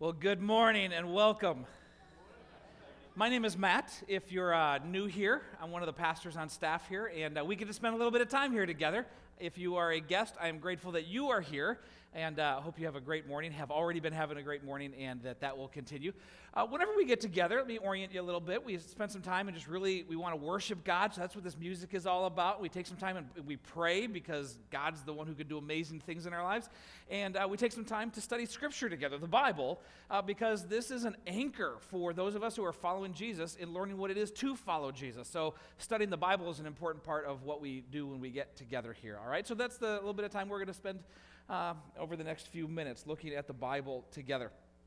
Well, good morning and welcome. My name is Matt. If you're new here, I'm one of the pastors on staff here, and we get to spend a little bit of time here together. If you are a guest, I am grateful that you are here, and hope you have a great morning, have already been having a great morning, and that will continue. Whenever we get together, let me orient you a little bit. We spend some time and we want to worship God, so that's what this music is all about. We take some time and we pray because God's the one who can do amazing things in our lives. And we take some time to study Scripture together, the Bible, because this is an anchor for those of us who are following Jesus in learning what it is to follow Jesus. So studying the Bible is an important part of what we do when we get together here, all right? So that's the little bit of time we're going to spend over the next few minutes looking at the Bible together.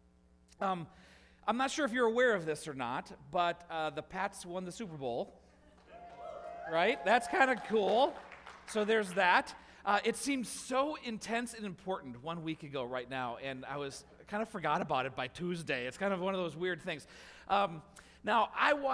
I'm not sure if you're aware of this or not, but the Pats won the Super Bowl, right? That's kind of cool. So there's that. It seemed so intense and important 1 week ago right now, and I kind of forgot about it by Tuesday. It's kind of one of those weird things. Now,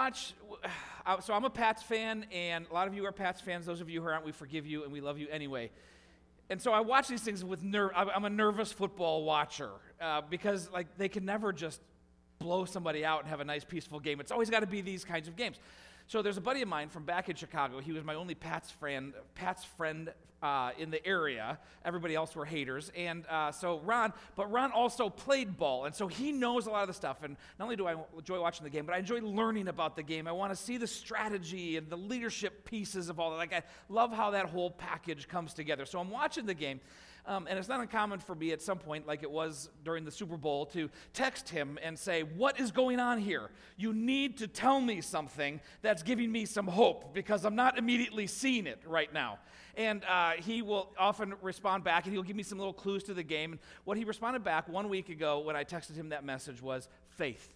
so I'm a Pats fan, and a lot of you are Pats fans. Those of you who aren't, we forgive you, and we love you anyway. And so I watch these things with I'm a nervous football watcher because they can never just blow somebody out and have a nice, peaceful game. It's always got to be these kinds of games. So there's a buddy of mine from back in Chicago. He was my only Pats friend in the area. Everybody else were haters. And so Ron also played ball. And so he knows a lot of the stuff. And not only do I enjoy watching the game, but I enjoy learning about the game. I want to see the strategy and the leadership pieces of all that. I love how that whole package comes together. So I'm watching the game. And it's not uncommon for me at some point, like it was during the Super Bowl, to text him and say, "What is going on here? You need to tell me something that's giving me some hope because I'm not immediately seeing it right now." And he will often respond back, and he'll give me some little clues to the game. And what he responded back 1 week ago when I texted him that message was faith.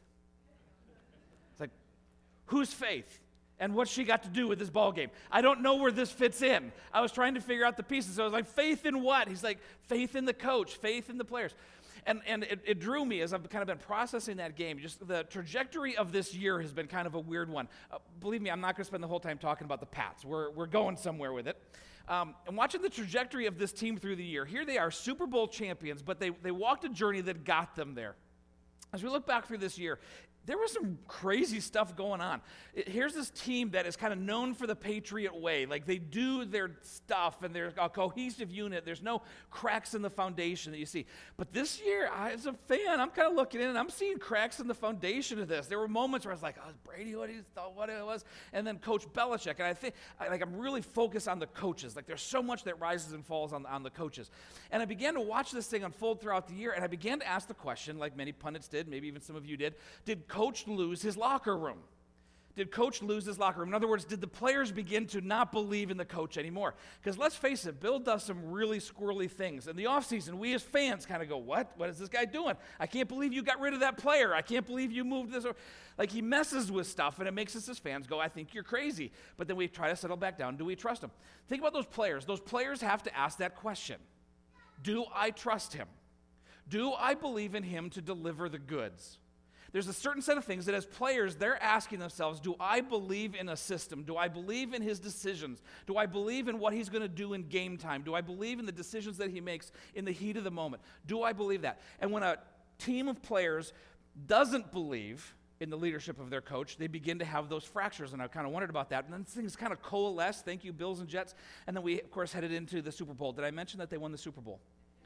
It's like, whose faith? And what's she got to do with this ball game? I don't know where this fits in. I was trying to figure out the pieces. So I was like, faith in what? He's like, faith in the coach, faith in the players. And it drew me as I've kind of been processing that game. Just the trajectory of this year has been kind of a weird one. Believe me, I'm not going to spend the whole time talking about the Pats. We're going somewhere with it. And watching the trajectory of this team through the year, here they are, Super Bowl champions, but they walked a journey that got them there. As we look back through this year, there was some crazy stuff going on. Here's this team that is kind of known for the Patriot way. Like, they do their stuff, and they're a cohesive unit. There's no cracks in the foundation that you see. But this year, as a fan, I'm kind of looking in, and I'm seeing cracks in the foundation of this. There were moments where I was like, oh, Brady, what he thought what it was? And then Coach Belichick. And I think, I'm really focused on the coaches. Like, there's so much that rises and falls on the coaches. And I began to watch this thing unfold throughout the year, and I began to ask the question, like many pundits did, maybe even some of you did Coach lose his locker room? Did Coach lose his locker room? In other words, did the players begin to not believe in the coach anymore? Because let's face it, Bill does some really squirrely things. In the offseason, we as fans kind of go, what? What is this guy doing? I can't believe you got rid of that player. I can't believe you moved this. Like, he messes with stuff, and it makes us as fans go, I think you're crazy. But then we try to settle back down. Do we trust him? Think about those players. Those players have to ask that question. Do I trust him? Do I believe in him to deliver the goods? There's a certain set of things that as players, they're asking themselves, do I believe in a system? Do I believe in his decisions? Do I believe in what he's going to do in game time? Do I believe in the decisions that he makes in the heat of the moment? Do I believe that? And when a team of players doesn't believe in the leadership of their coach, they begin to have those fractures, and I kind of wondered about that. And then things kind of coalesced. Thank you, Bills and Jets. And then we, of course, headed into the Super Bowl. Did I mention that they won the Super Bowl?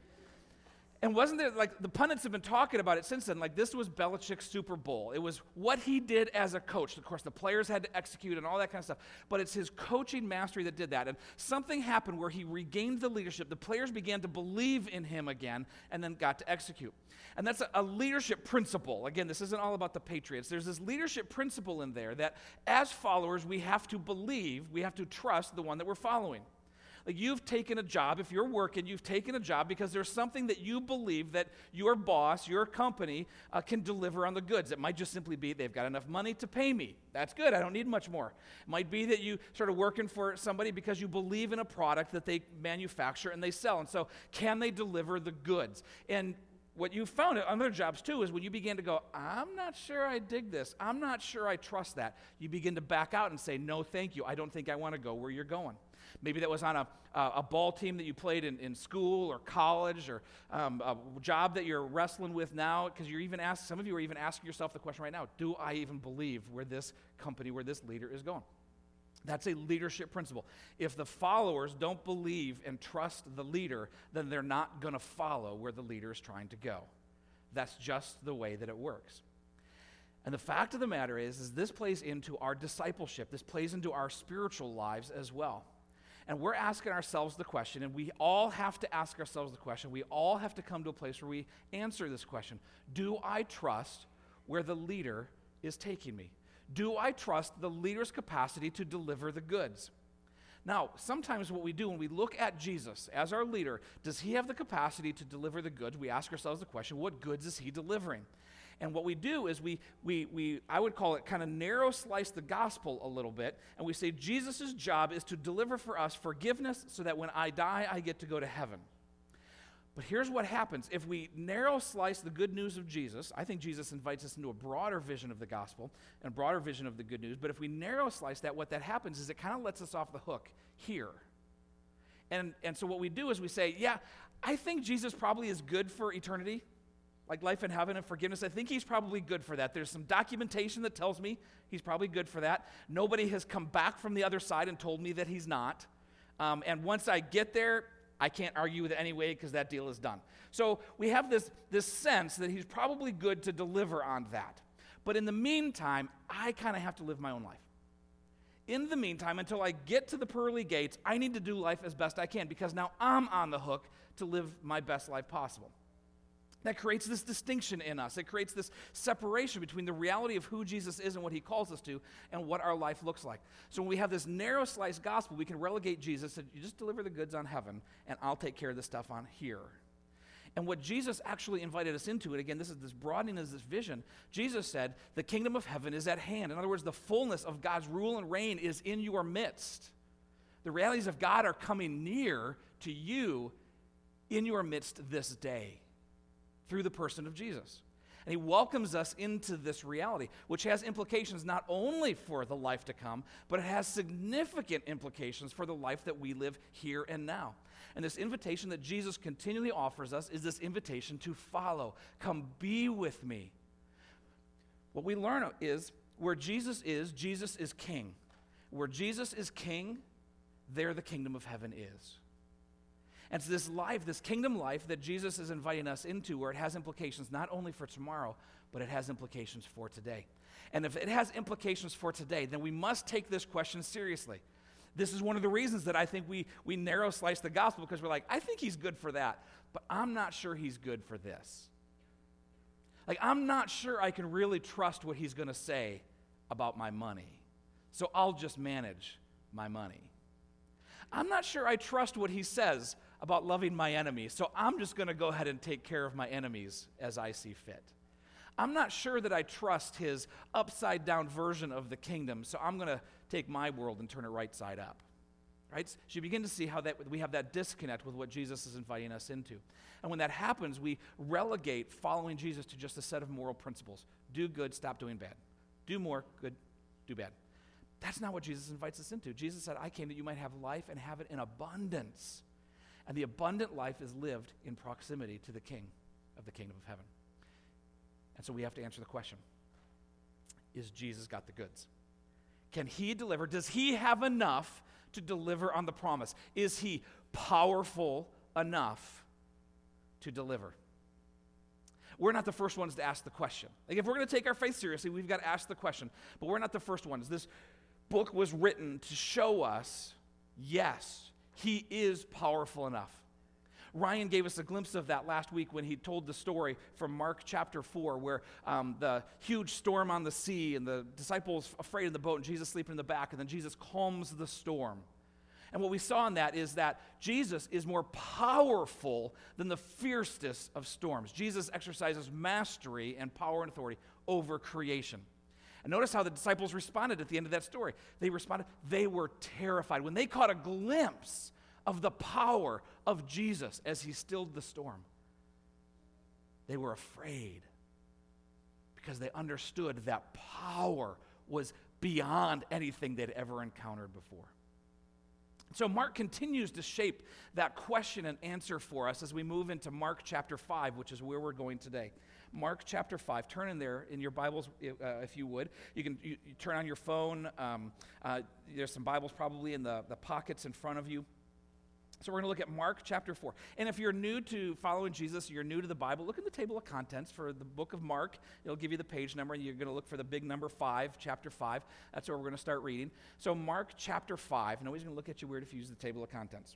And wasn't there, the pundits have been talking about it since then, this was Belichick's Super Bowl. It was what he did as a coach. Of course, the players had to execute and all that kind of stuff, but it's his coaching mastery that did that. And something happened where he regained the leadership. The players began to believe in him again and then got to execute. And that's a leadership principle. Again, this isn't all about the Patriots. There's this leadership principle in there that as followers, we have to believe, we have to trust the one that we're following. Like, you've taken a job, if you're working, you've taken a job because there's something that you believe that your boss, your company, can deliver on the goods. It might just simply be they've got enough money to pay me. That's good. I don't need much more. It might be that you started working for somebody because you believe in a product that they manufacture and they sell. And so, can they deliver the goods? And what you found on other jobs too is when you begin to go, I'm not sure I dig this. I'm not sure I trust that. You begin to back out and say, no, thank you. I don't think I want to go where you're going. Maybe that was on a ball team that you played in school or college, or a job that you're wrestling with now, because some of you are even asking yourself the question right now, do I even believe where this company, where this leader is going? That's a leadership principle. If the followers don't believe and trust the leader, then they're not going to follow where the leader is trying to go. That's just the way that it works. And the fact of the matter is this plays into our discipleship. This plays into our spiritual lives as well. And we're asking ourselves the question, and we all have to ask ourselves the question. We all have to come to a place where we answer this question. Do I trust where the leader is taking me? Do I trust the leader's capacity to deliver the goods? Now, sometimes what we do when we look at Jesus as our leader, does he have the capacity to deliver the goods? We ask ourselves the question, what goods is he delivering? And what we do is we I would call it kind of narrow slice the gospel a little bit, and we say Jesus' job is to deliver for us forgiveness so that when I die, I get to go to heaven. But here's what happens. If we narrow slice the good news of Jesus, I think Jesus invites us into a broader vision of the gospel and a broader vision of the good news, but if we narrow slice that, what that happens is it kind of lets us off the hook here. And so what we do is we say, yeah, I think Jesus probably is good for eternity, like life in heaven and forgiveness. I think he's probably good for that. There's some documentation that tells me he's probably good for that. Nobody has come back from the other side and told me that he's not. And once I get there, I can't argue with it anyway because that deal is done. So we have this sense that he's probably good to deliver on that. But in the meantime, I kind of have to live my own life. In the meantime, until I get to the pearly gates, I need to do life as best I can because now I'm on the hook to live my best life possible. That creates this distinction in us. It creates this separation between the reality of who Jesus is and what he calls us to and what our life looks like. So when we have this narrow slice gospel, we can relegate Jesus and you just deliver the goods on heaven and I'll take care of the stuff on here. And what Jesus actually invited us into, and again, this is this broadening of this vision, Jesus said, the kingdom of heaven is at hand. In other words, the fullness of God's rule and reign is in your midst. The realities of God are coming near to you in your midst this day, through the person of Jesus. And he welcomes us into this reality, which has implications not only for the life to come, but it has significant implications for the life that we live here and now. And this invitation that Jesus continually offers us is this invitation to follow. Come be with me. What we learn is where Jesus is king. Where Jesus is king, there the kingdom of heaven is. And it's this life, this kingdom life that Jesus is inviting us into where it has implications not only for tomorrow, but it has implications for today. And if it has implications for today, then we must take this question seriously. This is one of the reasons that I think we narrow slice the gospel because we're like, I think he's good for that, but I'm not sure he's good for this. Like, I'm not sure I can really trust what he's going to say about my money, so I'll just manage my money. I'm not sure I trust what he says about loving my enemies, so I'm just going to go ahead and take care of my enemies as I see fit. I'm not sure that I trust his upside-down version of the kingdom, so I'm going to take my world and turn it right side up. Right? So you begin to see how that we have that disconnect with what Jesus is inviting us into. And when that happens, we relegate following Jesus to just a set of moral principles. Do good, stop doing bad. Do more, good, do bad. That's not what Jesus invites us into. Jesus said, I came that you might have life and have it in abundance. And the abundant life is lived in proximity to the King of the kingdom of heaven. And so we have to answer the question, is Jesus got the goods? Can he deliver? Does he have enough to deliver on the promise? Is he powerful enough to deliver? We're not the first ones to ask the question. Like, if we're going to take our faith seriously, we've got to ask the question. But we're not the first ones. This book was written to show us, yes, he is powerful enough. Ryan gave us a glimpse of that last week when he told the story from Mark chapter 4 where the huge storm on the sea and the disciples afraid in the boat and Jesus sleeping in the back, and then Jesus calms the storm. And what we saw in that is that Jesus is more powerful than the fiercest of storms. Jesus exercises mastery and power and authority over creation. And notice how the disciples responded at the end of that story. They were terrified. When they caught a glimpse of the power of Jesus as he stilled the storm, they were afraid because they understood that power was beyond anything they'd ever encountered before. So Mark continues to shape that question and answer for us as we move into Mark chapter 5, which is where we're going today. Mark chapter 5. Turn in there in your Bibles, if you would. You turn on your phone. There's some Bibles probably in the pockets in front of you. So we're going to look at Mark chapter 4. And if you're new to following Jesus, you're new to the Bible, look in the table of contents for the book of Mark. It'll give you the page number, and you're going to look for the big number 5, chapter 5. That's where we're going to start reading. So Mark chapter 5. Nobody's going to look at you weird if you use the table of contents.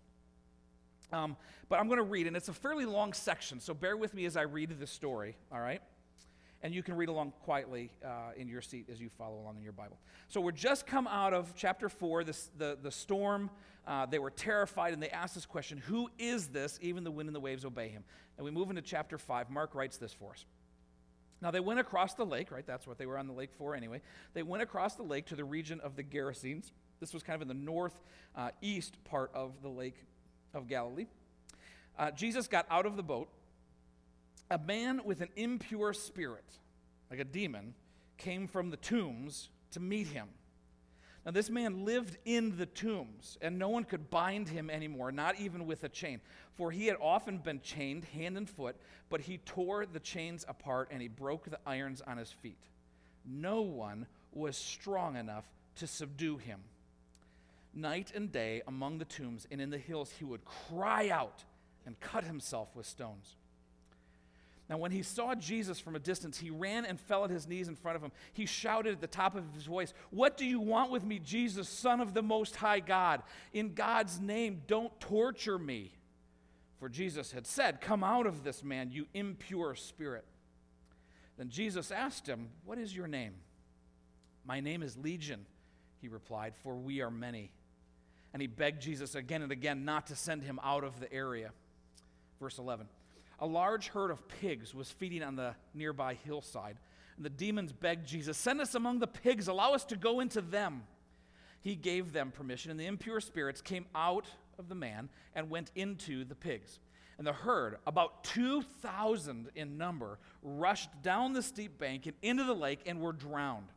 But I'm going to read, and it's a fairly long section, so bear with me as I read the story, all right? And you can read along quietly in your seat as you follow along in your Bible. So we're just come out of chapter 4, the storm. They were terrified, and they asked this question, who is this? Even the wind and the waves obey him. And we move into chapter 5. Mark writes this for us. Now they went across the lake, right? That's what they were on the lake for anyway. They went across the lake to the region of the Gerasenes. This was kind of in the northeast part of the lake of Galilee. Jesus got out of the boat. A man with an impure spirit, like a demon, came from the tombs to meet him. Now this man lived in the tombs, and no one could bind him anymore, not even with a chain. For he had often been chained hand and foot, but he tore the chains apart and he broke the irons on his feet. No one was strong enough to subdue him. Night and day among the tombs and in the hills he would cry out and cut himself with stones. Now, when he saw Jesus from a distance, he ran and fell at his knees in front of him. He shouted at the top of his voice, "What do you want with me, Jesus, Son of the Most High God? In God's name, don't torture me." For Jesus had said, "Come out of this man, you impure spirit." Then Jesus asked him, "What is your name?" "My name is Legion," he replied, "for we are many." And he begged Jesus again and again not to send him out of the area. Verse 11. A large herd of pigs was feeding on the nearby hillside, and the demons begged Jesus, "Send us among the pigs, allow us to go into them." He gave them permission, and the impure spirits came out of the man and went into the pigs. And the herd, about 2,000 in number, rushed down the steep bank and into the lake and were drowned.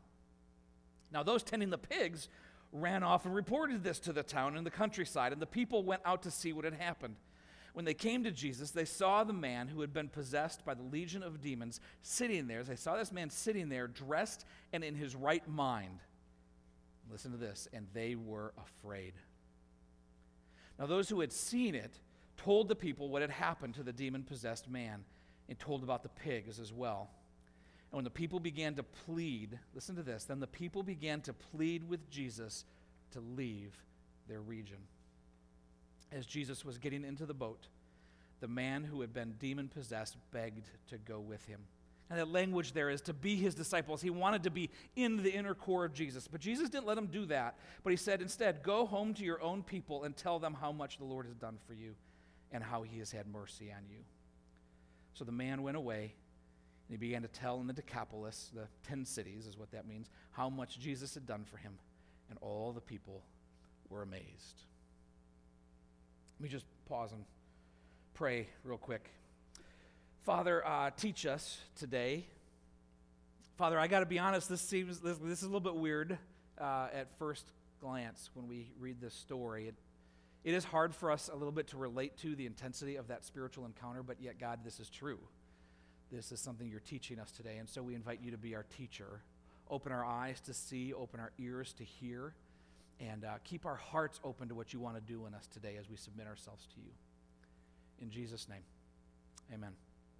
Now those tending the pigs ran off and reported this to the town and the countryside, and the people went out to see what had happened. When they came to Jesus, they saw the man who had been possessed by the legion of demons sitting there. They saw this man sitting there, dressed and in his right mind. Listen to this, and they were afraid. Now those who had seen it told the people what had happened to the demon-possessed man, and told about the pigs as well. And when the people began to plead, listen to this, then the people began to plead with Jesus to leave their region. As Jesus was getting into the boat, the man who had been demon-possessed begged to go with him. And that language there is to be his disciples. He wanted to be in the inner core of Jesus. But Jesus didn't let him do that. But he said, instead, go home to your own people and tell them how much the Lord has done for you and how he has had mercy on you. So the man went away, and he began to tell in the Decapolis, the 10 cities is what that means, how much Jesus had done for him. And all the people were amazed. Let me just pause and pray real quick. Father, teach us today. Father, I got to be honest, this is a little bit weird at first glance when we read this story. It is hard for us a little bit to relate to the intensity of that spiritual encounter, but yet, God, this is true. This is something you're teaching us today, and so we invite you to be our teacher. Open our eyes to see, open our ears to hear, and keep our hearts open to what you want to do in us today as we submit ourselves to you. In Jesus' name, amen.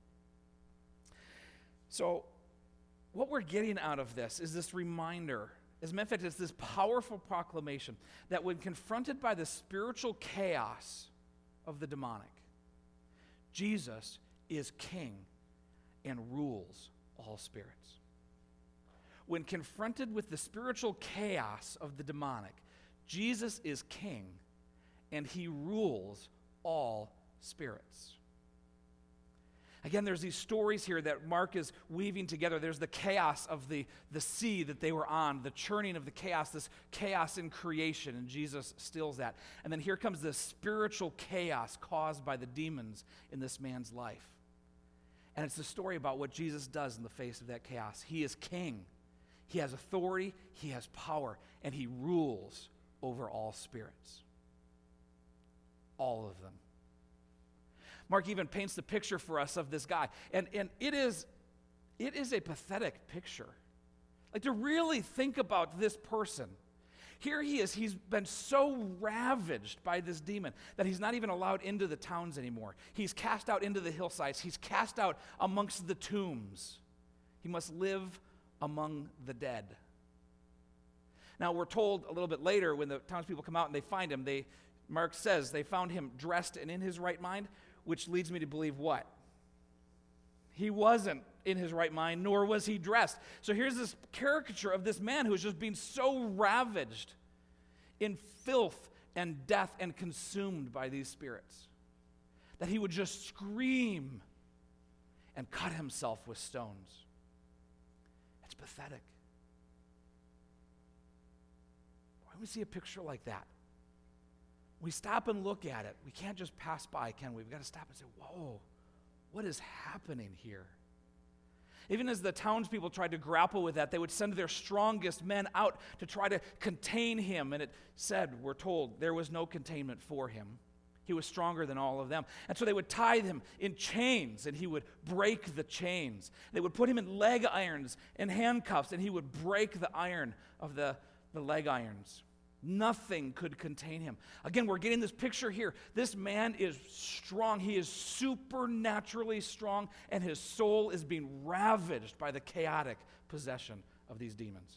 So, what we're getting out of this is this reminder. As a matter of fact, it's this powerful proclamation that when confronted by the spiritual chaos of the demonic, Jesus is king and rules all spirits. When confronted with the spiritual chaos of the demonic, Jesus is king, and he rules all spirits. Again, there's these stories here that Mark is weaving together. There's the chaos of the sea that they were on, the churning of the chaos, this chaos in creation, and Jesus stills that. And then here comes this spiritual chaos caused by the demons in this man's life. And it's a story about what Jesus does in the face of that chaos. He is king. He has authority, he has power, and he rules over all spirits. all of them. Mark even paints the picture for us of this guy. And it is a pathetic picture. Like, to really think about this person. Here he is. He's been so ravaged by this demon that he's not even allowed into the towns anymore. He's cast out into the hillsides. He's cast out amongst the tombs. He must live among the dead. Now, we're told a little bit later when the townspeople come out and they find him, Mark says they found him dressed and in his right mind, which leads me to believe what? He wasn't in his right mind, nor was he dressed. So here's this caricature of this man who is just being so ravaged in filth and death and consumed by these spirits that he would just scream and cut himself with stones. It's pathetic. When we see a picture like that, we stop and look at it. We can't just pass by, can we? We've got to stop and say, whoa, what is happening here? Even as the townspeople tried to grapple with that, they would send their strongest men out to try to contain him. And it said, we're told, there was no containment for him. He was stronger than all of them. And so they would tie him in chains, and he would break the chains. They would put him in leg irons and handcuffs, and he would break the iron of the leg irons. Nothing could contain him. Again, we're getting this picture here. This man is strong. He is supernaturally strong, and his soul is being ravaged by the chaotic possession of these demons.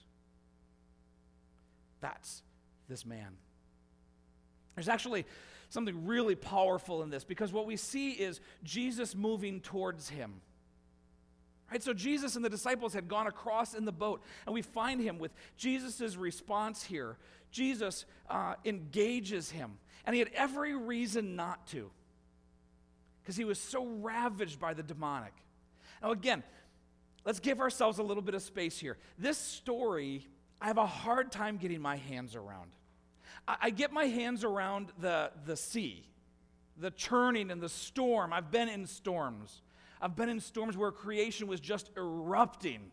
That's this man. There's actually something really powerful in this, because what we see is Jesus moving towards him. Right? So Jesus and the disciples had gone across in the boat, and we find him with Jesus' response here. Jesus engages him, and he had every reason not to, because he was so ravaged by the demonic. Now again, let's give ourselves a little bit of space here. This story, I have a hard time getting my hands around. I get my hands around the sea, the churning and the storm. I've been in storms. I've been in storms where creation was just erupting.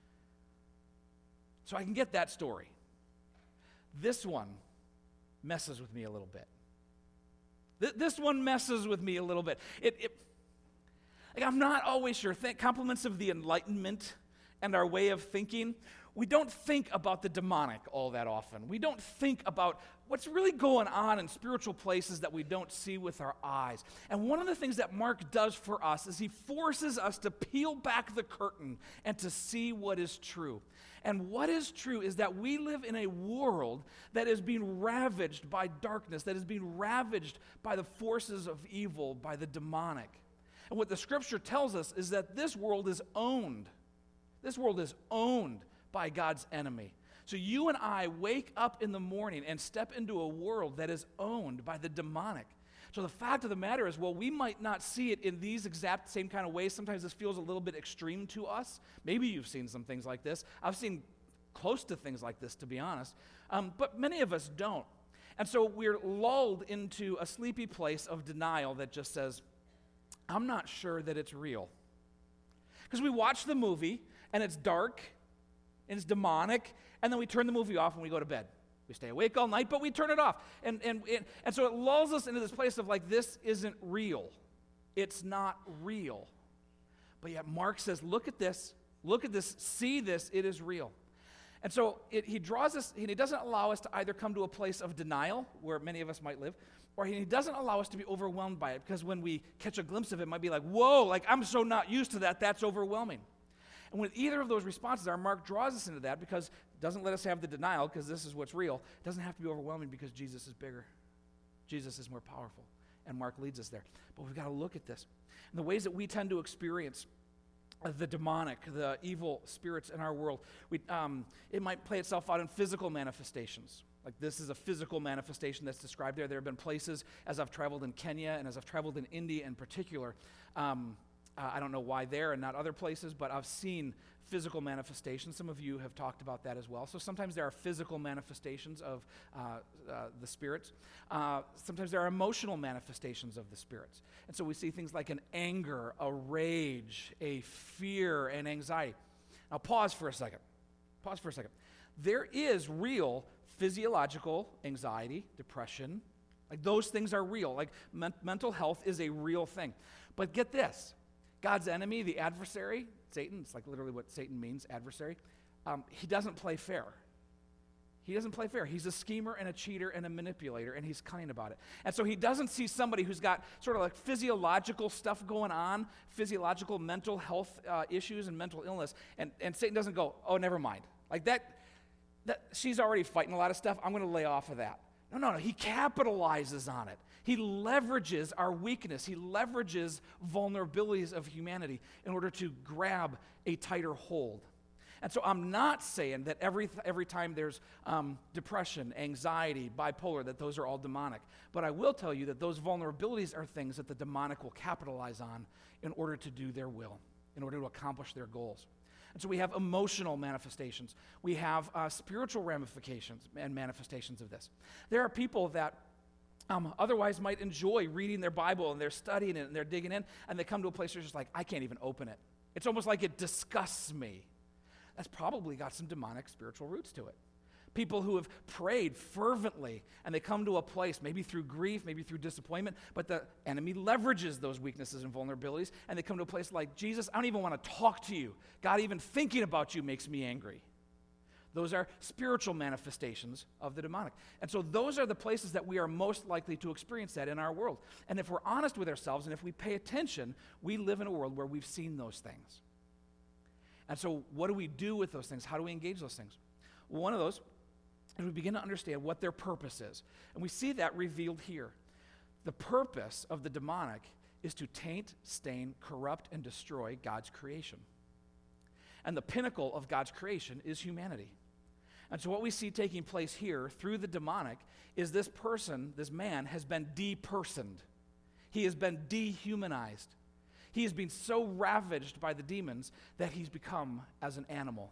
So I can get that story. This one messes with me a little bit. This one messes with me a little bit. Like, I'm not always sure. Compliments of the Enlightenment and our way of thinking, we don't think about the demonic all that often. We don't think about what's really going on in spiritual places that we don't see with our eyes. And one of the things that Mark does for us is he forces us to peel back the curtain and to see what is true. And what is true is that we live in a world that is being ravaged by darkness, that is being ravaged by the forces of evil, by the demonic. And what the scripture tells us is that this world is owned. This world is owned by God's enemy. So you and I wake up in the morning and step into a world that is owned by the demonic. So the fact of the matter is, while we might not see it in these exact same kind of ways, sometimes this feels a little bit extreme to us. Maybe you've seen some things like this. I've seen close to things like this, to be honest. But many of us don't. And so we're lulled into a sleepy place of denial that just says, I'm not sure that it's real. Because we watch the movie, and it's dark, and it's demonic, and then we turn the movie off and we go to bed. We stay awake all night, but we turn it off. And so it lulls us into this place of like, this isn't real. It's not real. But yet Mark says, look at this, see this, it is real. And so he draws us, and he doesn't allow us to either come to a place of denial, where many of us might live, or he doesn't allow us to be overwhelmed by it, because when we catch a glimpse of it, it might be like, whoa, like I'm so not used to that, that's overwhelming. And with either of those responses, our Mark draws us into that, because it doesn't let us have the denial, because this is what's real. It doesn't have to be overwhelming, because Jesus is bigger. Jesus is more powerful. And Mark leads us there. But we've got to look at this. And the ways that we tend to experience the demonic, the evil spirits in our world, it might play itself out in physical manifestations. Like, this is a physical manifestation that's described there. There have been places, as I've traveled in Kenya and as I've traveled in India in particular, I don't know why there and not other places, but I've seen physical manifestations. Some of you have talked about that as well. So sometimes there are physical manifestations of the spirits. Sometimes there are emotional manifestations of the spirits. And so we see things like an anger, a rage, a fear, and anxiety. Now pause for a second. There is real physiological anxiety, depression, Like those things are real. Like mental health is a real thing. But get this, God's enemy, the adversary, Satan, it's like literally what Satan means, adversary, he doesn't play fair. He doesn't play fair. He's a schemer and a cheater and a manipulator, and he's cunning about it. And so he doesn't see somebody who's got sort of like physiological stuff going on, physiological mental health issues and mental illness, and Satan doesn't go, oh, never mind. Like that she's already fighting a lot of stuff. I'm going to lay off of that. No. He capitalizes on it. He leverages our weakness. He leverages vulnerabilities of humanity in order to grab a tighter hold. And so I'm not saying that every time there's depression, anxiety, bipolar, that those are all demonic. But I will tell you that those vulnerabilities are things that the demonic will capitalize on in order to do their will, in order to accomplish their goals. And so we have emotional manifestations. We have spiritual ramifications and manifestations of this. There are people that otherwise might enjoy reading their Bible, and they're studying it, and they're digging in, and they come to a place where it's just like, I can't even open it. It's almost like it disgusts me. That's probably got some demonic spiritual roots to it. People who have prayed fervently, and they come to a place, maybe through grief, maybe through disappointment, but the enemy leverages those weaknesses and vulnerabilities, and they come to a place like, Jesus, I don't even want to talk to you. God, even thinking about you makes me angry. Those are spiritual manifestations of the demonic. And so those are the places that we are most likely to experience that in our world. And if we're honest with ourselves, and if we pay attention, we live in a world where we've seen those things. And so what do we do with those things? How do we engage those things? Well, one of those is we begin to understand what their purpose is. And we see that revealed here. The purpose of the demonic is to taint, stain, corrupt, and destroy God's creation. And the pinnacle of God's creation is humanity. And so what we see taking place here through the demonic is this person, this man, has been depersoned. He has been dehumanized. He has been so ravaged by the demons that he's become as an animal.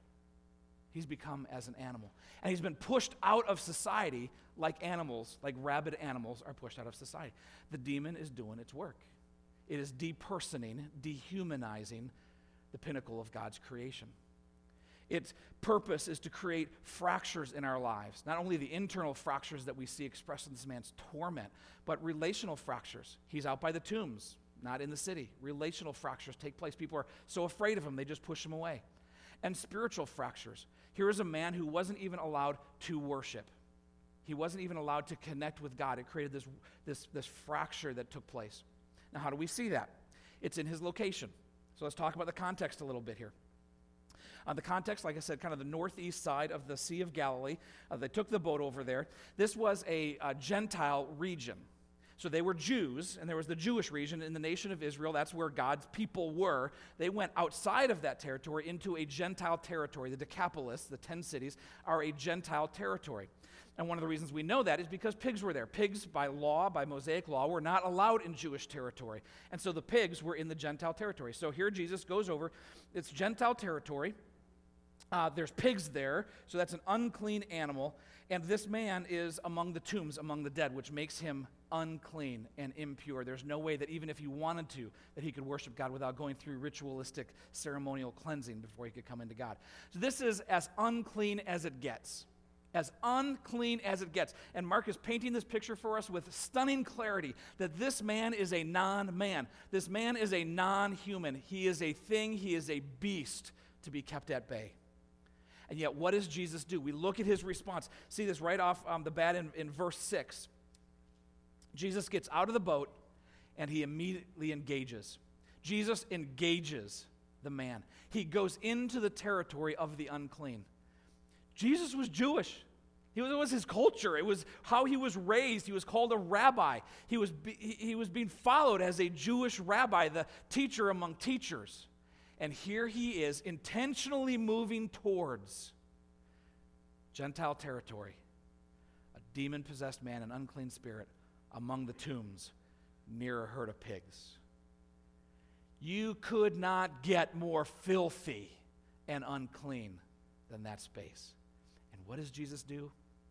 He's become as an animal. And he's been pushed out of society like animals, like rabid animals are pushed out of society. The demon is doing its work. It is depersoning, dehumanizing the pinnacle of God's creation. Its purpose is to create fractures in our lives. Not only the internal fractures that we see expressed in this man's torment, but relational fractures. He's out by the tombs, not in the city. Relational fractures take place. People are so afraid of him, they just push him away. And spiritual fractures. Here is a man who wasn't even allowed to worship. He wasn't even allowed to connect with God. It created this fracture that took place. Now, how do we see that? It's in his location. So let's talk about the context a little bit here. The context, like I said, kind of the northeast side of the Sea of Galilee. They took the boat over there. This was a Gentile region. So they were Jews, and there was the Jewish region in the nation of Israel. That's where God's people were. They went outside of that territory into a Gentile territory. The Decapolis, the 10 cities, are a Gentile territory. And one of the reasons we know that is because pigs were there. Pigs, by law, by Mosaic law, were not allowed in Jewish territory. And so the pigs were in the Gentile territory. So here Jesus goes over. It's Gentile territory. There's pigs there, so that's an unclean animal. And this man is among the tombs, among the dead, which makes him unclean and impure. There's no way that even if he wanted to, that he could worship God without going through ritualistic ceremonial cleansing before he could come into God. So this is as unclean as it gets. As unclean as it gets. And Mark is painting this picture for us with stunning clarity that this man is a non-man. This man is a non-human. He is a thing. He is a beast to be kept at bay. And yet, what does Jesus do? We look at his response. See this right off the bat in verse 6. Jesus gets out of the boat, and he immediately engages. Jesus engages the man. He goes into the territory of the unclean. Jesus was Jewish. It was his culture. It was how he was raised. He was called a rabbi. He was being followed as a Jewish rabbi, the teacher among teachers. And here he is intentionally moving towards Gentile territory, a demon-possessed man, an unclean spirit, among the tombs, near a herd of pigs. You could not get more filthy and unclean than that space. And what does Jesus do?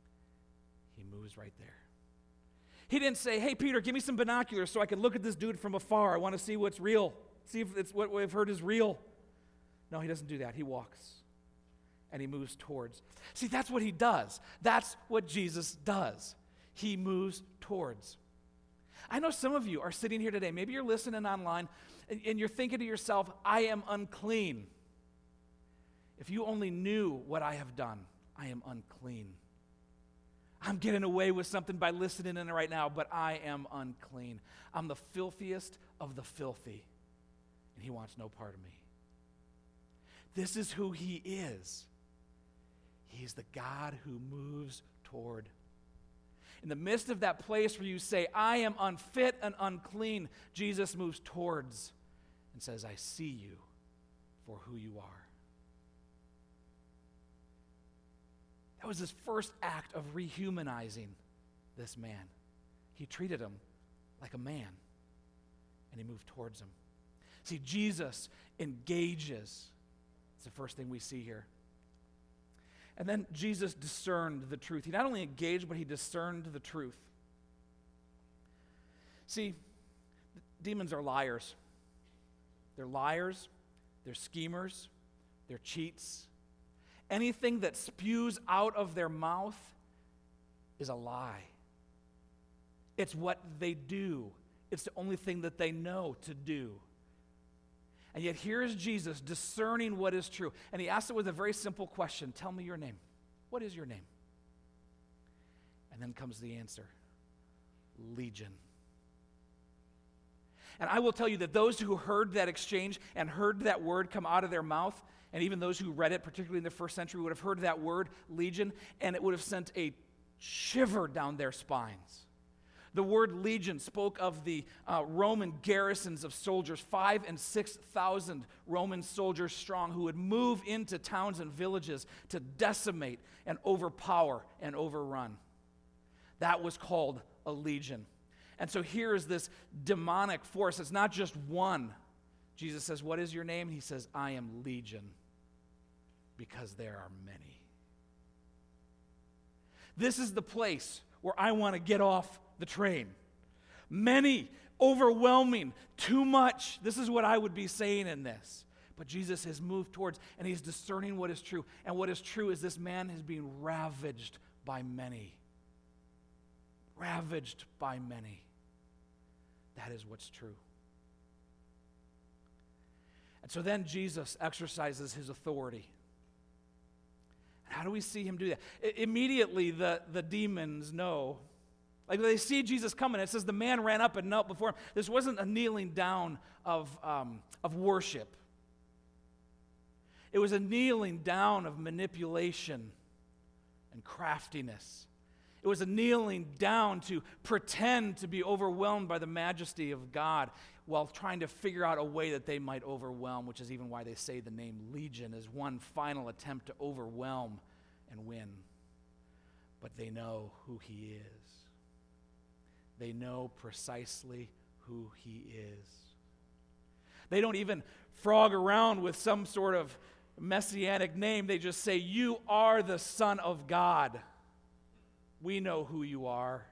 He moves right there. He didn't say, hey, Peter, give me some binoculars so I can look at this dude from afar. I want to see what's real. See if it's what we've heard is real. No, he doesn't do that. He walks and he moves towards. See, that's what he does. That's what Jesus does. he moves towards. I know some of you are sitting here today. Maybe you're listening online and you're thinking to yourself, I am unclean. If you only knew what I have done, I am unclean. I'm getting away with something by listening in right now, but I am unclean. I'm the filthiest of the filthy, and he wants no part of me. This is who he is. He's the God who moves toward. In the midst of that place where you say, I am unfit and unclean, Jesus moves towards and says, I see you for who you are. That was his first act of rehumanizing this man. He treated him like a man, and he moved towards him. See, Jesus engages. It's the first thing we see here. And then Jesus discerned the truth. He not only engaged, but he discerned the truth. See, demons are liars. They're liars, they're schemers, they're cheats. Anything that spews out of their mouth is a lie. It's what they do. It's the only thing that they know to do. And yet here is Jesus discerning what is true. And he asks it with a very simple question. Tell me your name. What is your name? And then comes the answer. Legion. And I will tell you that those who heard that exchange and heard that word come out of their mouth, and even those who read it, particularly in the first century, would have heard that word, legion, and it would have sent a shiver down their spines. The word legion spoke of the Roman garrisons of soldiers, 5,000 and 6,000 Roman soldiers strong, who would move into towns and villages to decimate and overpower and overrun. That was called a legion. And so here is this demonic force. It's not just one. Jesus says, what is your name? He says, I am Legion, because there are many. This is the place where I want to get off the train. Many, overwhelming, too much. This is what I would be saying in this. But Jesus has moved towards, and he's discerning what is true. And what is true is this man is being ravaged by many. Ravaged by many. That is what's true. And so then Jesus exercises his authority. How do we see him do that? Immediately the demons know. Like they see Jesus coming. It says the man ran up and knelt before him. This wasn't a kneeling down of worship. It was a kneeling down of manipulation and craftiness. It was a kneeling down to pretend to be overwhelmed by the majesty of God while trying to figure out a way that they might overwhelm, which is even why they say the name Legion is one final attempt to overwhelm and win. But they know who he is. They know precisely who he is. They don't even frog around with some sort of messianic name. They just say, you are the Son of God. We know who you are.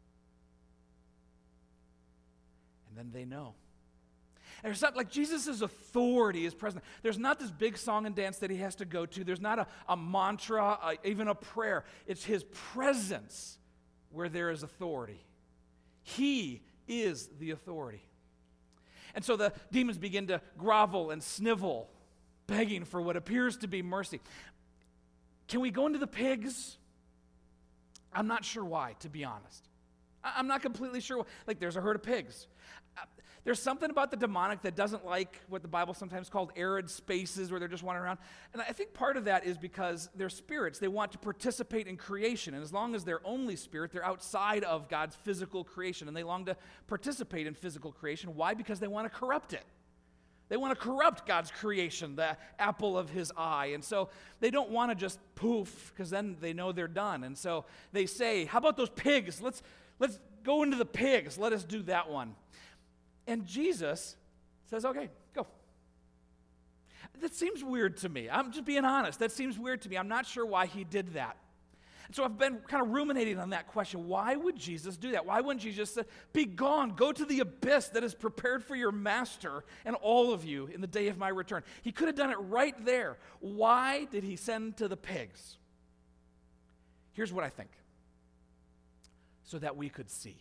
And then they know. And it's not like Jesus' authority is present. There's not this big song and dance that he has to go to. There's not a mantra, even a prayer. It's his presence where there is authority. He is the authority. And so the demons begin to grovel and snivel, begging for what appears to be mercy. Can we go into the pigs? I'm not sure why, to be honest. I'm not completely sure. Like, there's a herd of pigs. There's something about the demonic that doesn't like what the Bible sometimes called arid spaces where they're just wandering around. And I think part of that is because they're spirits. They want to participate in creation. And as long as they're only spirit, they're outside of God's physical creation. And they long to participate in physical creation. Why? Because they want to corrupt it. They want to corrupt God's creation, the apple of his eye. And so they don't want to just poof, because then they know they're done. And so they say, how about those pigs? Let's go into the pigs. Let us do that one. And Jesus says, okay, go. That seems weird to me. I'm just being honest. That seems weird to me. I'm not sure why he did that. And so I've been kind of ruminating on that question. Why would Jesus do that? Why wouldn't Jesus say, be gone, go to the abyss that is prepared for your master and all of you in the day of my return? He could have done it right there. Why did he send to the pigs? Here's what I think. so that we could see.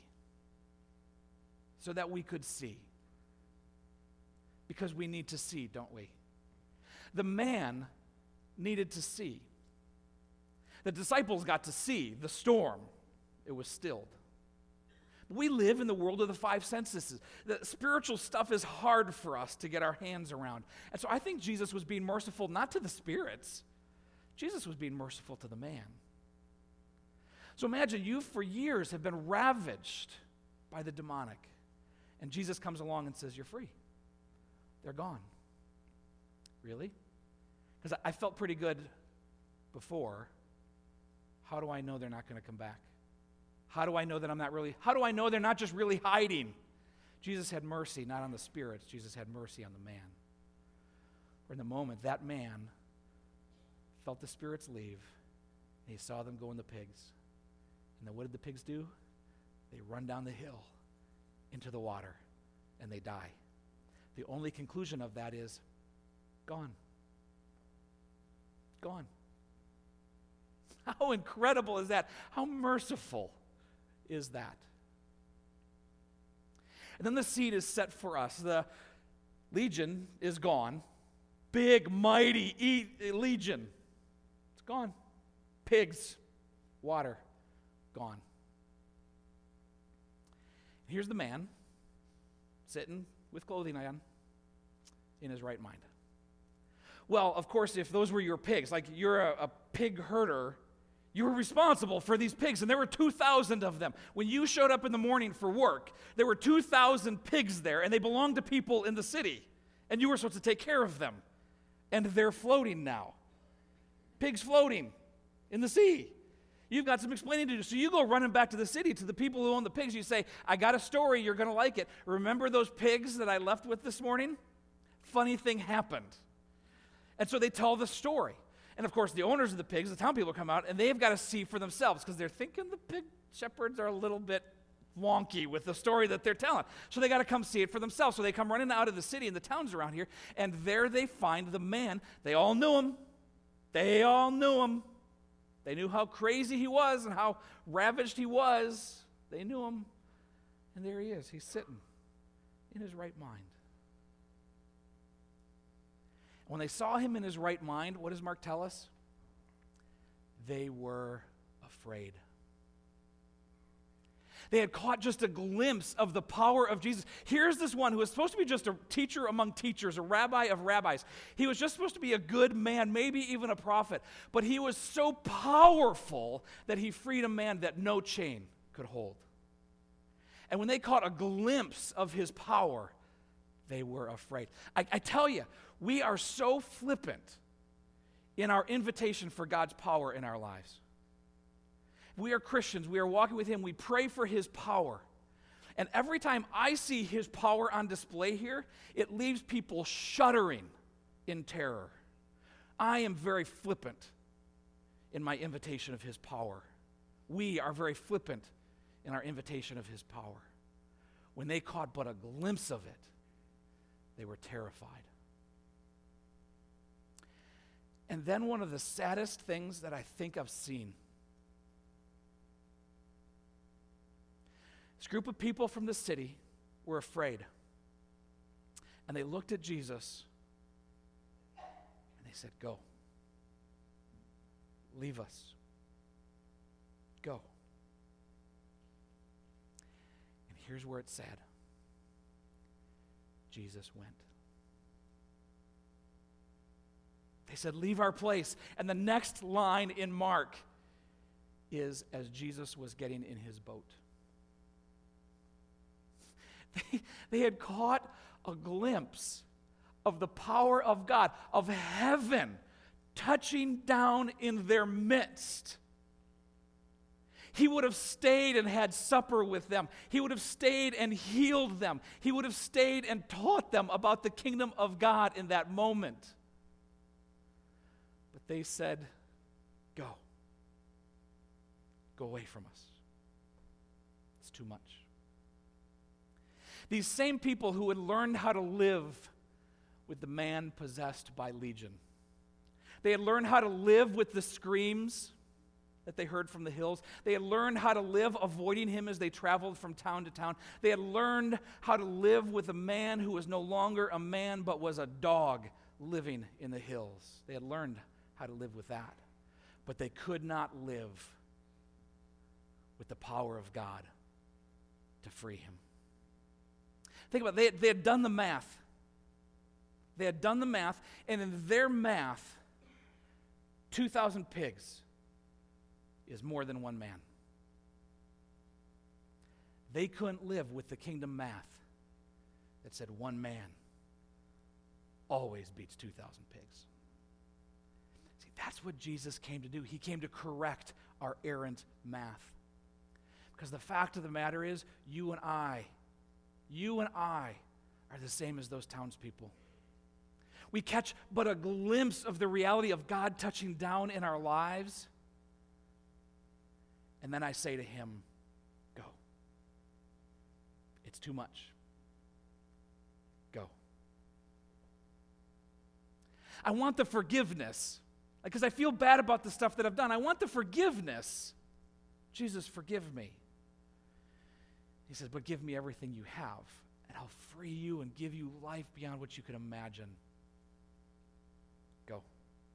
So that we could see. Because we need to see, don't we? The man needed to see. The disciples got to see the storm. It was stilled. We live in the world of the five senses. The spiritual stuff is hard for us to get our hands around. And so I think Jesus was being merciful not to the spirits. Jesus was being merciful to the man. So imagine you for years have been ravaged by the demonic. And Jesus comes along and says, you're free. They're gone. Really? Because I felt pretty good before. How do I know they're not going to come back? How do I know that how do I know they're not just really hiding? Jesus had mercy, not on the spirits. Jesus had mercy on the man. For in the moment, that man felt the spirits leave, and he saw them go in the pigs. And then what did the pigs do? They run down the hill into the water, and they die. The only conclusion of that is, gone. Gone. How incredible is that? How merciful is that? And then the scene is set for us. The legion is gone. Big, mighty legion. It's gone. Pigs, water, gone. Here's the man sitting with clothing on in his right mind. Well, of course, if those were your pigs, like you're a pig herder, you were responsible for these pigs, and there were 2,000 of them. When you showed up in the morning for work, there were 2,000 pigs there, and they belonged to people in the city, and you were supposed to take care of them. And they're floating now. Pigs floating in the sea. You've got some explaining to do. So you go running back to the city, to the people who own the pigs. You say, I got a story, you're going to like it. Remember those pigs that I left with this morning? Funny thing happened. And so they tell the story. And of course, the owners of the pigs, the town people come out, and they've got to see for themselves because they're thinking the pig shepherds are a little bit wonky with the story that they're telling. So they got to come see it for themselves. So they come running out of the city and the towns around here, and there they find the man. They all knew him. They all knew him. They knew how crazy he was and how ravaged he was. They knew him. And there he is. He's sitting in his right mind. When they saw him in his right mind, what does Mark tell us? They were afraid. They had caught just a glimpse of the power of Jesus. Here's this one who was supposed to be just a teacher among teachers, a rabbi of rabbis. He was just supposed to be a good man, maybe even a prophet. But he was so powerful that he freed a man that no chain could hold. And when they caught a glimpse of his power, they were afraid. I tell you, we are so flippant in our invitation for God's power in our lives. We are Christians. We are walking with him. We pray for his power. And every time I see his power on display here, it leaves people shuddering in terror. I am very flippant in my invitation of his power. We are very flippant in our invitation of his power. When they caught but a glimpse of it, they were terrified. And then one of the saddest things that I think I've seen. This group of people from the city were afraid. And they looked at Jesus and they said, go. Leave us. Go. And here's where it's sad. Jesus went. They said, leave our place. And the next line in Mark is, as Jesus was getting in his boat. They had caught a glimpse of the power of God, of heaven touching down in their midst. He would have stayed and had supper with them. He would have stayed and healed them. He would have stayed and taught them about the kingdom of God in that moment. But they said, go. Go away from us. It's too much. These same people who had learned how to live with the man possessed by legion. They had learned how to live with the screams that they heard from the hills. They had learned how to live avoiding him as they traveled from town to town. They had learned how to live with a man who was no longer a man but was a dog living in the hills. They had learned how to live with that. But they could not live with the power of God to free him. Think about it. They had done the math. They had done the math, and in their math, 2,000 pigs is more than one man. They couldn't live with the kingdom math that said one man always beats 2,000 pigs. See, that's what Jesus came to do. He came to correct our errant math. Because the fact of the matter is, you and I are the same as those townspeople. We catch but a glimpse of the reality of God touching down in our lives. And then I say to him, go. It's too much. Go. I want the forgiveness. Because I feel bad about the stuff that I've done. I want the forgiveness. Jesus, forgive me. He says, but give me everything you have, and I'll free you and give you life beyond what you could imagine. Go.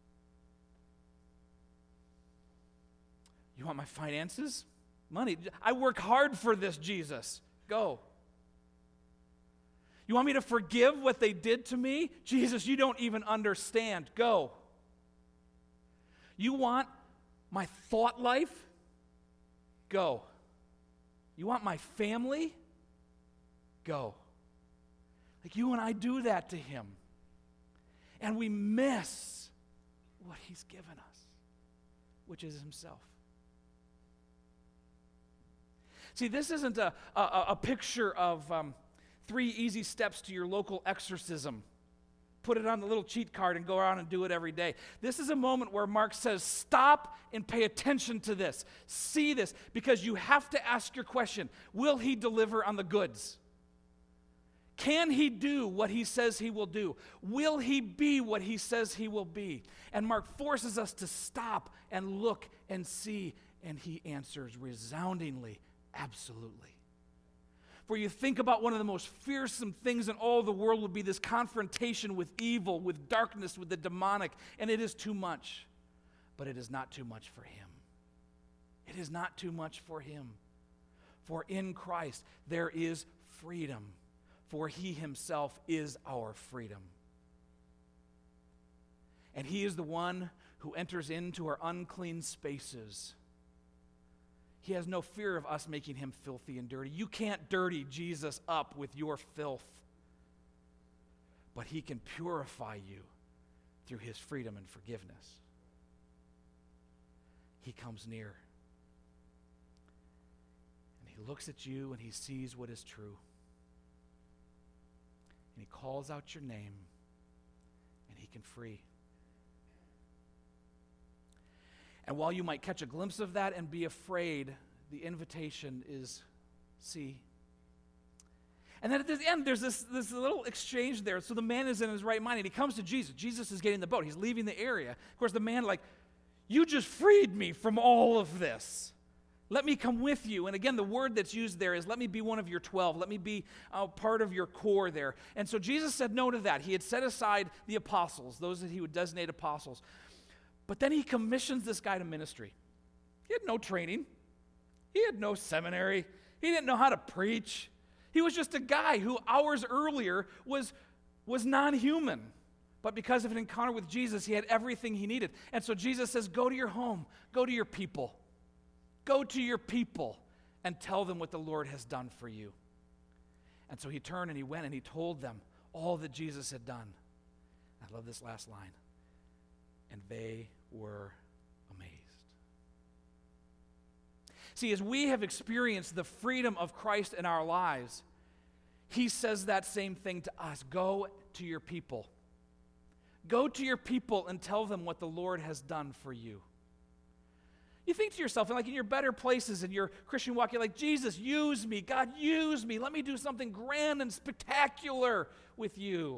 You want my finances? Money? I work hard for this, Jesus. Go. You want me to forgive what they did to me? Jesus, you don't even understand. Go. You want my thought life? Go. You want my family? Go. Like you and I do that to him. And we miss what he's given us, which is himself. See, this isn't a picture of 3 easy steps to your local exorcism. Put it on the little cheat card and go around and do it every day. This is a moment where Mark says, stop and pay attention to this. See this, because you have to ask your question, will he deliver on the goods? Can he do what he says he will do? Will he be what he says he will be? And Mark forces us to stop and look and see, and he answers resoundingly, absolutely. For you think about one of the most fearsome things in all the world would be this confrontation with evil, with darkness, with the demonic, and it is too much. But it is not too much for him. It is not too much for him. For in Christ there is freedom. For he himself is our freedom. And he is the one who enters into our unclean spaces. He has no fear of us making him filthy and dirty. You can't dirty Jesus up with your filth. But he can purify you through his freedom and forgiveness. He comes near. And he looks at you and he sees what is true. And he calls out your name, and he can free. And while you might catch a glimpse of that and be afraid, the invitation is, see. And then at the end, there's this little exchange there. So the man is in his right mind, and he comes to Jesus. Jesus is getting the boat. He's leaving the area. Of course, the man you just freed me from all of this. Let me come with you. And again, the word that's used there is, let me be one of your 12. Let me be part of your core there. And so Jesus said no to that. He had set aside the apostles, those that he would designate apostles. But then he commissions this guy to ministry. He had no training. He had no seminary. He didn't know how to preach. He was just a guy who hours earlier was non-human. But because of an encounter with Jesus, he had everything he needed. And so Jesus says, go to your home. Go to your people. Go to your people and tell them what the Lord has done for you. And so he turned and he went and he told them all that Jesus had done. I love this last line. And they were amazed. See, as we have experienced the freedom of Christ in our lives, he says that same thing to us. Go to your people. Go to your people and tell them what the Lord has done for you. You think to yourself, like in your better places in your Christian walk, you're like, Jesus, use me. God, use me. Let me do something grand and spectacular with you.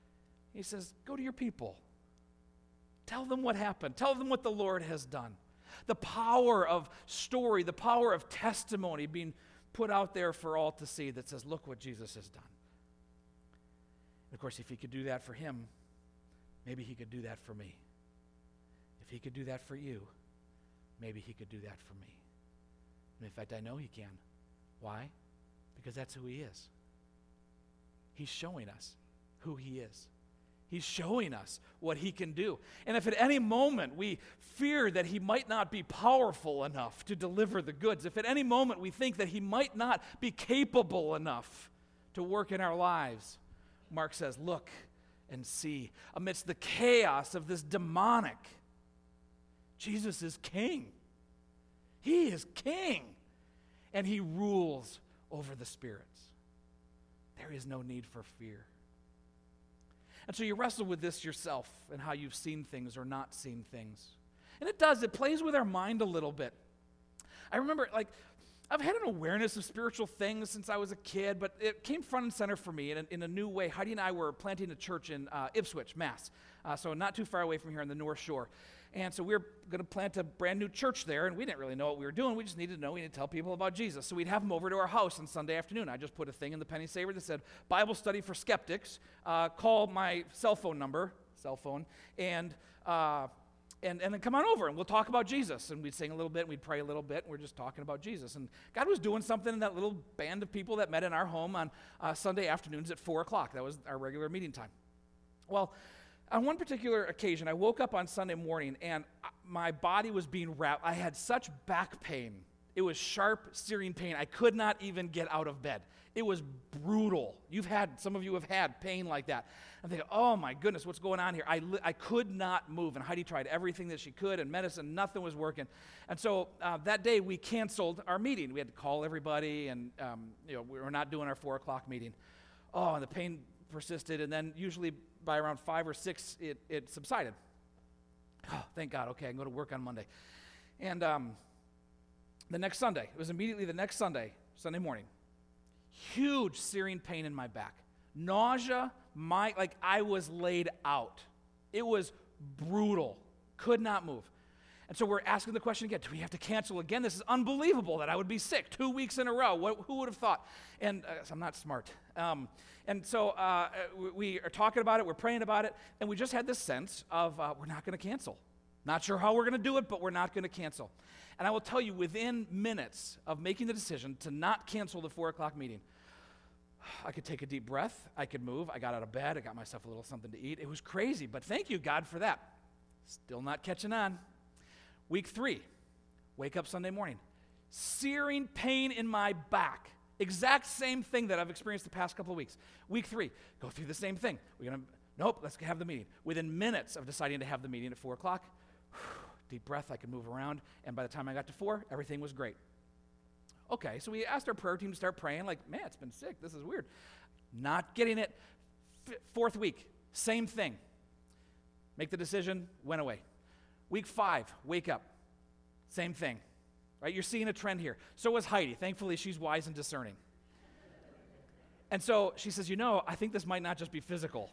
He says, go to your people. Tell them what happened. Tell them what the Lord has done. The power of story, the power of testimony being put out there for all to see that says, look what Jesus has done. And of course, if he could do that for him, maybe he could do that for me. If he could do that for you, maybe he could do that for me. And in fact, I know he can. Why? Because that's who he is. He's showing us who he is. He's showing us what he can do. And if at any moment we fear that he might not be powerful enough to deliver the goods, if at any moment we think that he might not be capable enough to work in our lives, Mark says, look and see. Amidst the chaos of this demonic, Jesus is king. He is king. And he rules over the spirits. There is no need for fear. And so you wrestle with this yourself and how you've seen things or not seen things. And it plays with our mind a little bit. I remember, I've had an awareness of spiritual things since I was a kid, but it came front and center for me in a new way. Heidi and I were planting a church in Ipswich, Mass, so not too far away from here on the North Shore. And so we were going to plant a brand new church there, and we didn't really know what we were doing. We just needed to know. We needed to tell people about Jesus. So we'd have them over to our house on Sunday afternoon. I just put a thing in the penny saver that said, Bible study for skeptics. Call my cell phone, and then come on over, and we'll talk about Jesus. And we'd sing a little bit, and we'd pray a little bit, and we're just talking about Jesus. And God was doing something in that little band of people that met in our home on Sunday afternoons at 4 o'clock. That was our regular meeting time. Well, on one particular occasion, I woke up on Sunday morning, and my body was being wrapped. I had such back pain. It was sharp, searing pain. I could not even get out of bed. It was brutal. Some of you have had pain like that. I'm thinking, oh my goodness, what's going on here? I could not move, and Heidi tried everything that she could, and medicine, nothing was working. And so that day, we canceled our meeting. We had to call everybody, and we were not doing our 4 o'clock meeting. Oh, and the pain persisted, and then usually by around 5 or 6, it subsided. Oh, thank God. Okay, I can go to work on Monday. And the next Sunday, it was immediately the next Sunday morning, huge searing pain in my back. Nausea, I was laid out. It was brutal. Could not move. And so we're asking the question again, do we have to cancel again? This is unbelievable that I would be sick 2 weeks in a row. Who would have thought? And I'm not smart. And so we are talking about it, we're praying about it, and we just had this sense of we're not going to cancel. Not sure how we're going to do it, but we're not going to cancel. And I will tell you, within minutes of making the decision to not cancel the 4 o'clock meeting, I could take a deep breath, I could move, I got out of bed, I got myself a little something to eat. It was crazy, but thank you, God, for that. Still not catching on. Week 3, wake up Sunday morning. Searing pain in my back. Exact same thing that I've experienced the past couple of weeks. Week 3, go through the same thing. Nope, let's have the meeting. Within minutes of deciding to have the meeting at 4 o'clock, deep breath, I could move around, and by the time I got to 4, everything was great. Okay, so we asked our prayer team to start praying, man, it's been sick, this is weird. Not getting it. 4th week, same thing. Make the decision, went away. Week 5, wake up. Same thing. Right? You're seeing a trend here. So was Heidi. Thankfully, she's wise and discerning. And so she says, I think this might not just be physical.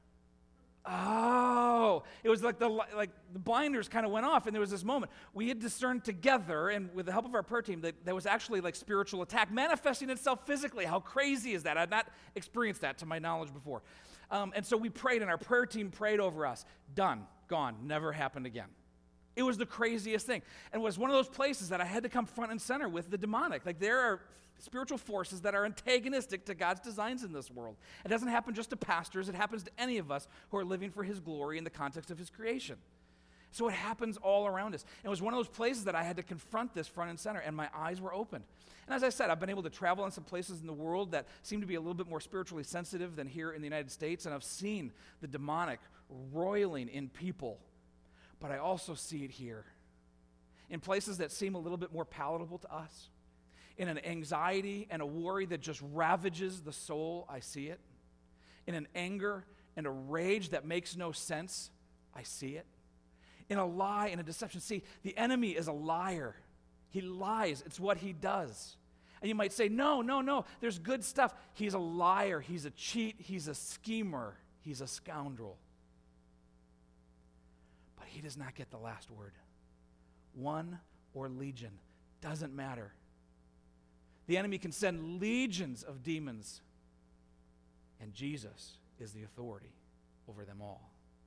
Oh, it was like the blinders kind of went off, and there was this moment. We had discerned together, and with the help of our prayer team, that there was actually spiritual attack manifesting itself physically. How crazy is that? I'd not experienced that to my knowledge before. And so we prayed, and our prayer team prayed over us. Done, gone, never happened again. It was the craziest thing. And it was one of those places that I had to come front and center with the demonic. There are spiritual forces that are antagonistic to God's designs in this world. It doesn't happen just to pastors. It happens to any of us who are living for his glory in the context of his creation. So it happens all around us. And it was one of those places that I had to confront this front and center, and my eyes were opened. And as I said, I've been able to travel in some places in the world that seem to be a little bit more spiritually sensitive than here in the United States, and I've seen the demonic roiling in people. But I also see it here in places that seem a little bit more palatable to us. In an anxiety and a worry that just ravages the soul, I see it. In an anger and a rage that makes no sense, I see it. In a lie and a deception. See, the enemy is a liar. He lies. It's what he does. And you might say, no, there's good stuff. He's a liar. He's a cheat. He's a schemer. He's a scoundrel. But he does not get the last word. one or legion, doesn't matter. The enemy can send legions of demons, and Jesus is the authority over them all.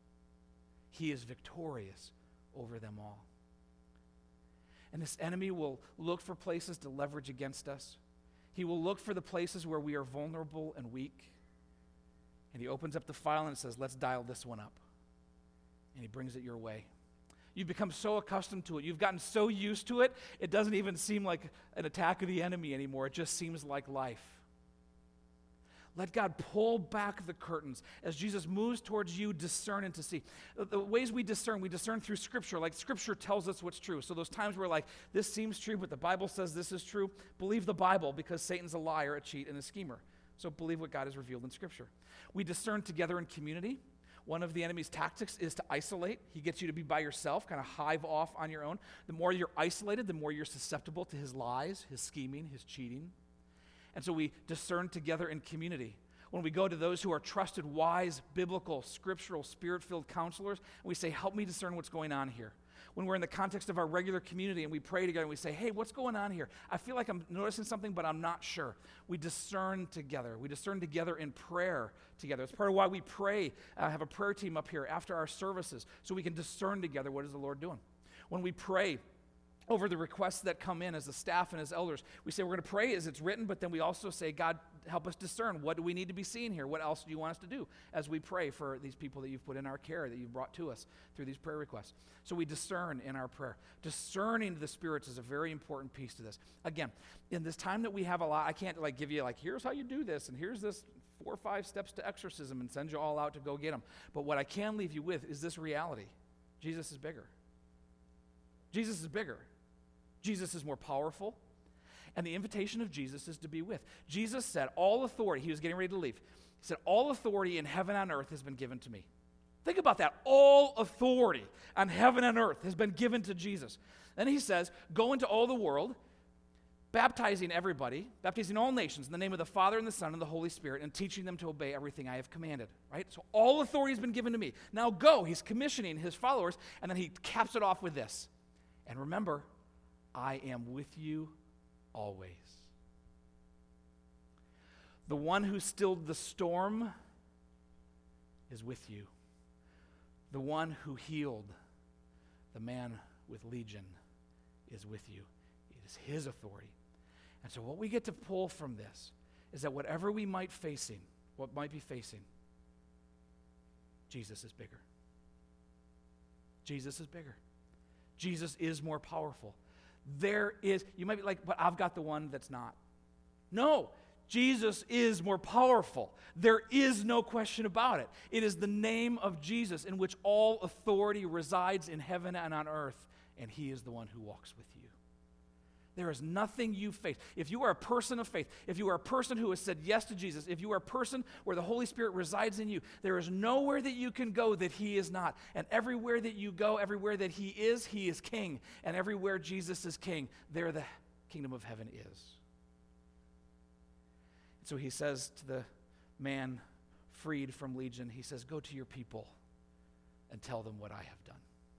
He is victorious over them all. And this enemy will look for places to leverage against us. He will look for the places where we are vulnerable and weak. And he opens up the file and says, let's dial this one up. And he brings it your way. You've become so accustomed to it. You've gotten so used to it, it doesn't even seem like an attack of the enemy anymore. It just seems like life. Let God pull back the curtains. As Jesus moves towards you, discern and to see. The ways we discern through Scripture. Like Scripture tells us what's true. So those times where like, this seems true, but the Bible says this is true, believe the Bible because Satan's a liar, a cheat, and a schemer. So believe what God has revealed in Scripture. We discern together in community. One of the enemy's tactics is to isolate. He gets you to be by yourself, kind of hive off on your own. The more you're isolated, the more you're susceptible to his lies, his scheming, his cheating. And so we discern together in community. When we go to those who are trusted, wise, biblical, scriptural, spirit-filled counselors, and we say, help me discern what's going on here. When we're in the context of our regular community and we pray together and we say, hey, what's going on here? I feel like I'm noticing something, but I'm not sure. We discern together. We discern together in prayer together. It's part of why we pray, have a prayer team up here after our services, so we can discern together what is the Lord doing. When we pray over the requests that come in as the staff and as elders, we say we're going to pray as it's written, but then we also say, God, help us discern. What do we need to be seeing here? What else do you want us to do as we pray for these people that you've put in our care, that you've brought to us through these prayer requests? So we discern in our prayer. Discerning the spirits is a very important piece to this. Again, in this time that we have a lot, I can't like give you like, here's how you do this, and here's this 4 or 5 steps to exorcism and send you all out to go get them. But what I can leave you with is this reality. Jesus is bigger. Jesus is bigger. Jesus is more powerful. And the invitation of Jesus is to be with. Jesus said, all authority, he was getting ready to leave. He said, all authority in heaven and earth has been given to me. Think about that. All authority on heaven and earth has been given to Jesus. Then he says, go into all the world, baptizing everybody, baptizing all nations in the name of the Father and the Son and the Holy Spirit, and teaching them to obey everything I have commanded. Right? So all authority has been given to me. Now go. He's commissioning his followers, and then he caps it off with this. And remember, I am with you always. The one who stilled the storm is with you. The one who healed the man with legion is with you. It is his authority. And so what we get to pull from this is that whatever we might be facing, Jesus is bigger. Jesus is bigger. Jesus is more powerful. You might be like, but I've got the one that's not. No, Jesus is more powerful. There is no question about it. It is the name of Jesus in which all authority resides in heaven and on earth, and he is the one who walks with you. There is nothing you face. If you are a person of faith, if you are a person who has said yes to Jesus, if you are a person where the Holy Spirit resides in you, there is nowhere that you can go that he is not. And everywhere that you go, everywhere that he is king. And everywhere Jesus is king, there the kingdom of heaven is. And so he says to the man freed from legion, he says, go to your people and tell them what I have done.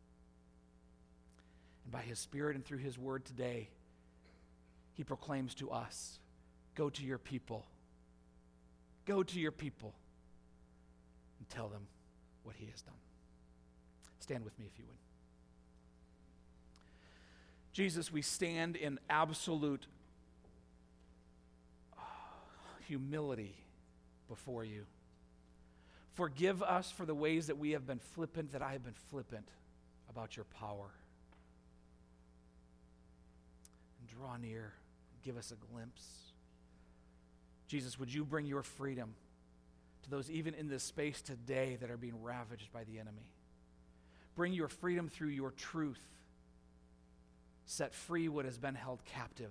And by his Spirit and through his word today, he proclaims to us, go to your people. Go to your people and tell them what he has done. Stand with me if you would. Jesus, we stand in absolute humility before you. Forgive us for the ways that we have been flippant, that I have been flippant about your power. And draw near. Give us a glimpse. Jesus, would you bring your freedom to those even in this space today that are being ravaged by the enemy? Bring your freedom through your truth. Set free what has been held captive.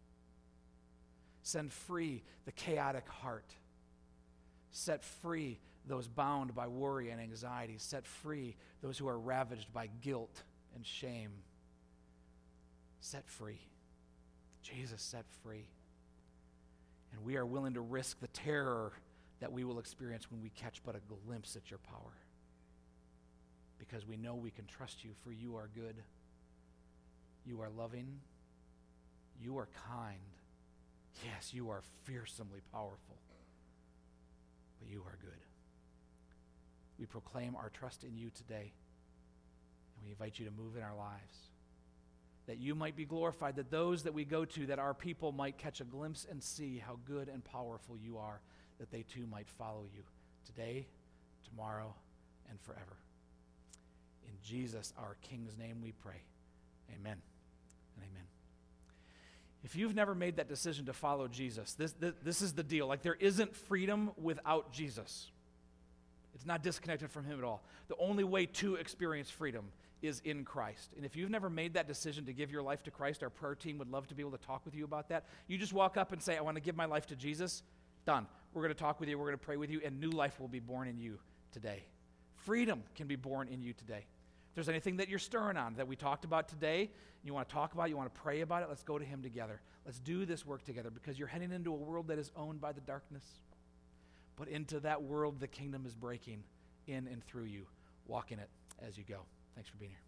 Send free the chaotic heart. Set free those bound by worry and anxiety. Set free those who are ravaged by guilt and shame. Set free. Jesus set free. And we are willing to risk the terror that we will experience when we catch but a glimpse at your power. Because we know we can trust you, for you are good. You are loving. You are kind. Yes, you are fearsomely powerful. But you are good. We proclaim our trust in you today. And we invite you to move in our lives. That you might be glorified, that those that we go to, that our people might catch a glimpse and see how good and powerful you are, that they too might follow you today, tomorrow, and forever. In Jesus, our King's name, we pray. Amen and amen. If you've never made that decision to follow Jesus, this is the deal. Like, there isn't freedom without Jesus. It's not disconnected from him at all. The only way to experience freedom is in Christ. And if you've never made that decision to give your life to Christ, our prayer team would love to be able to talk with you about that. You just walk up and say, I want to give my life to Jesus. Done. We're going to talk with you. We're going to pray with you, and new life will be born in you today. Freedom can be born in you today. If there's anything that you're stirring on that we talked about today, you want to talk about it, you want to pray about it, let's go to him together. Let's do this work together, because you're heading into a world that is owned by the darkness. But into that world, the kingdom is breaking in and through you. Walk in it as you go. Thanks for being here.